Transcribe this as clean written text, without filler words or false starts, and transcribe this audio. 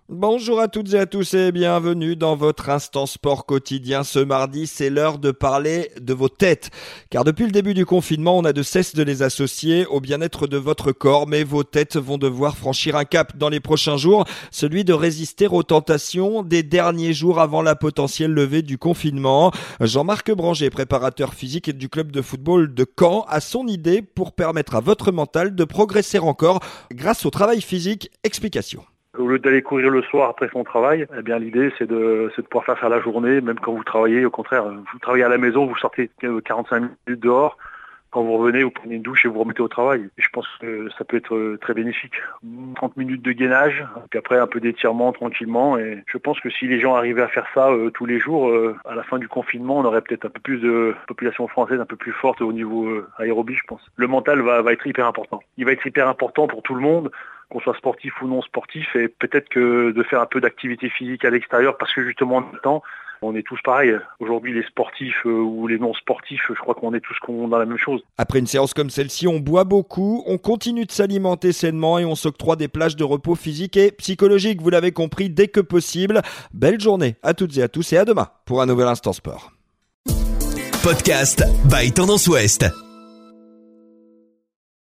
Bonjour à toutes et à tous et bienvenue dans votre Instant Sport quotidien. Ce mardi, c'est l'heure de parler de vos têtes. Car depuis le début du confinement, on n'a de cesse de les associer au bien-être de votre corps. Mais vos têtes vont devoir franchir un cap dans les prochains jours, celui de résister aux tentations des derniers jours avant la potentielle levée du confinement. Jean-Marc Branger, préparateur physique du club de football de Caen, a son idée pour permettre à votre mental de progresser encore grâce au travail physique. Explication. Au lieu d'aller courir le soir après son travail, eh bien l'idée c'est de pouvoir faire la journée, même quand vous travaillez. Au contraire, vous travaillez à la maison, vous sortez 45 minutes dehors. Quand vous revenez, vous prenez une douche et vous remettez au travail. Et je pense que ça peut être très bénéfique. 30 minutes de gainage, puis après un peu d'étirement tranquillement. Et je pense que si les gens arrivaient à faire ça tous les jours, à la fin du confinement, on aurait peut-être un peu plus de population française un peu plus forte au niveau aérobie, je pense. Le mental va être hyper important. Il va être hyper important pour tout le monde, qu'on soit sportif ou non sportif, et peut-être que de faire un peu d'activité physique à l'extérieur, parce que justement en même temps, on est tous pareils. Aujourd'hui, les sportifs ou les non-sportifs, je crois qu'on est tous dans la même chose. Après une séance comme celle-ci, on boit beaucoup, on continue de s'alimenter sainement et on s'octroie des plages de repos physique et psychologique. Vous l'avez compris, dès que possible. Belle journée à toutes et à tous et à demain pour un nouvel Instant Sport. Podcast by Tendance Ouest.